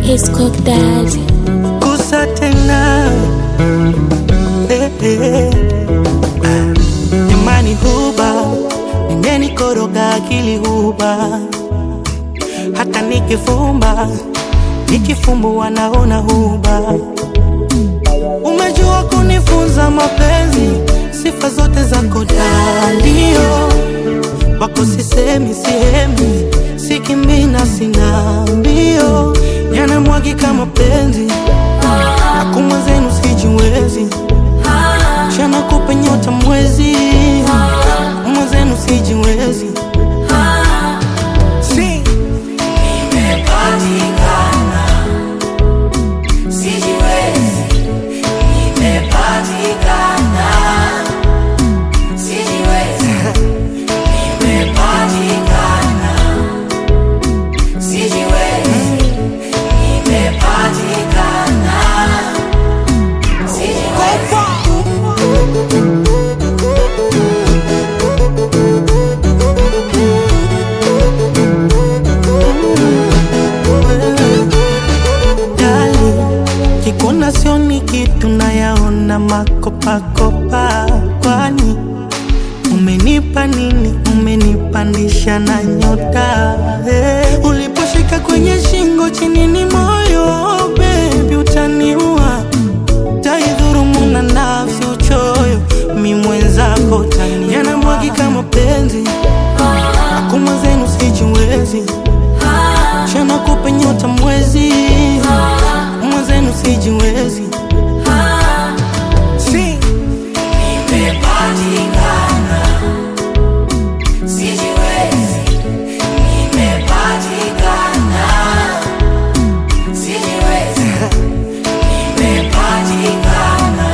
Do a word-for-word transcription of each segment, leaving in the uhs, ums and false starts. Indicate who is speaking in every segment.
Speaker 1: His cook daddy.
Speaker 2: Kusa tena eh, eh. Imani huba Ningeni koroga akili huba Hata nikifumba Nikifumbu wanaona huba. Umejua kunifunza mapenzi, sifa zote zako dalio. Wako sisemi sihemi, sikimina sina mbio. Yana mwagi kama penzi, akuma zenu sijiwezi. Chana kupe nyota mwezi, akuma zenu sijiwezi. Si
Speaker 3: nimepatikana, sijiwezi. Nimepatikana, sijiwezi. Nimepatikana, sijiwezi. Nimepatikana, sijiwezi.
Speaker 2: Kikona sioni kitu nayaona makopa kopa. Kwani umenipa nini? Umenipandisha na nyota. Hey, uliposhika kwenye shingo chini ni moyo. Baby utaniua, taidhurumu na nafsi uchoyo. Mi mwenzako tani yana mwagi kama penzi, akuma zenu sijiwezi. Chana kupe nyota mwezi, mwenzenu sijiwezi. Si
Speaker 3: Nimepatikana, sijiwezi. Nimepatikana, sijiwezi. Nimepatikana,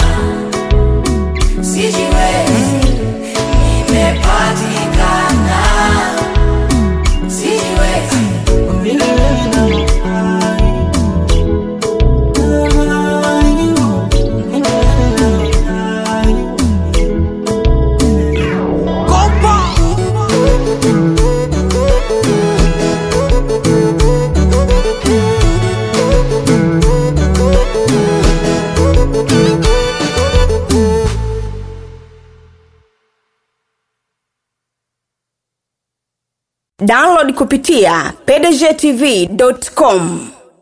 Speaker 3: sijiwezi. Nimepatikana, sijiwezi.
Speaker 4: Download kupitia p d g t v dot com.